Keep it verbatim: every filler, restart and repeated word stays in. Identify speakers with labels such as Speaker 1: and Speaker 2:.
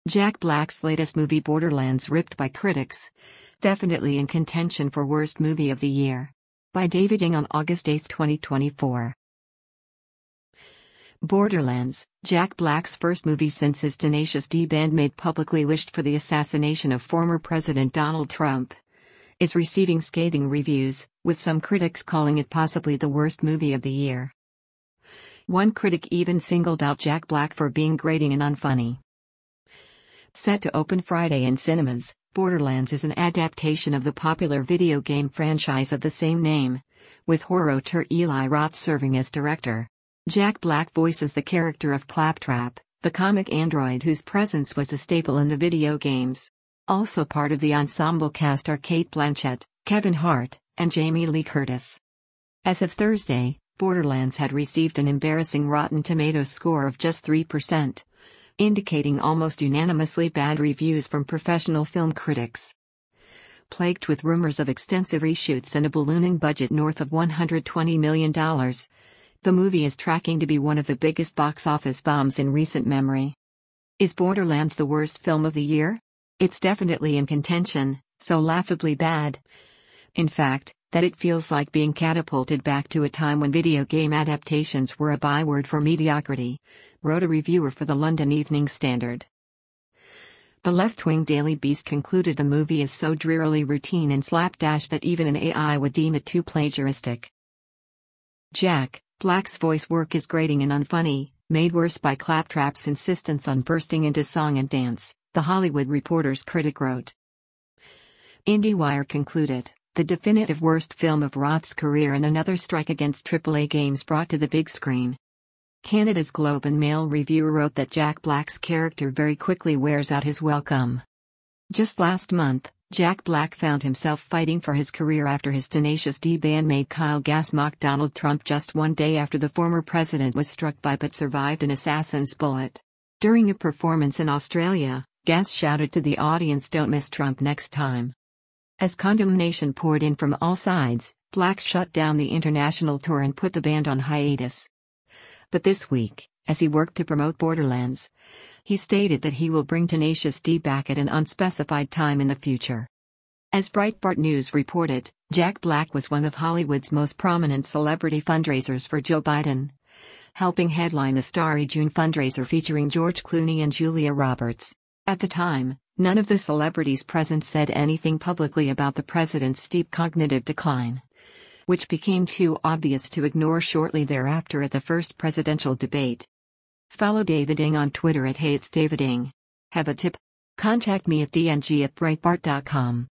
Speaker 1: Jack Black's latest movie Borderlands ripped by critics. Definitely in contention for Worst Movie of the Year. By David Ng on August eighth, twenty twenty-four. Borderlands, Jack Black's first movie since his Tenacious D bandmate publicly wished for the assassination of former President Donald Trump, is receiving scathing reviews, with some critics calling it possibly the worst movie of the year. One critic even singled out Jack Black for being grating and unfunny. Set to open Friday in cinemas, Borderlands is an adaptation of the popular video game franchise of the same name, with horror auteur Eli Roth serving as director. Jack Black voices the character of Claptrap, the comic android whose presence was a staple in the video games. Also part of the ensemble cast are Cate Blanchett, Kevin Hart, and Jamie Lee Curtis. As of Thursday, Borderlands had received an embarrassing Rotten Tomatoes score of just three percent. Indicating almost unanimously bad reviews from professional film critics. Plagued with rumors of extensive reshoots and a ballooning budget north of one hundred twenty million dollars, the movie is tracking to be one of the biggest box office bombs in recent memory. Is Borderlands the worst film of the year? It's definitely in contention, so laughably bad. In fact, that it feels like being catapulted back to a time when video game adaptations were a byword for mediocrity, wrote a reviewer for the London Evening Standard. The left-wing Daily Beast concluded the movie is so drearily routine and slapdash that even an A I would deem it too plagiaristic. Jack Black's voice work is grating and unfunny, made worse by Claptrap's insistence on bursting into song and dance, The Hollywood Reporter's critic wrote. IndieWire concluded, the definitive worst film of Roth's career and another strike against triple A games brought to the big screen. Canada's Globe and Mail reviewer wrote that Jack Black's character very quickly wears out his welcome. Just last month, Jack Black found himself fighting for his career after his Tenacious D bandmate Kyle Gass mocked Donald Trump just one day after the former president was struck by but survived an assassin's bullet. During a performance in Australia, Gass shouted to the audience, "Don't miss Trump next time." As condemnation poured in from all sides, Black shut down the international tour and put the band on hiatus. But this week, as he worked to promote Borderlands, he stated that he will bring Tenacious D back at an unspecified time in the future. As Breitbart News reported, Jack Black was one of Hollywood's most prominent celebrity fundraisers for Joe Biden, helping headline the starry June fundraiser featuring George Clooney and Julia Roberts. At the time, none of the celebrities present said anything publicly about the president's steep cognitive decline, which became too obvious to ignore shortly thereafter at the first presidential debate. Follow David Ng on Twitter at HeyIt'sDavidNg. Have a tip? Contact me at d n g at breitbart dot com.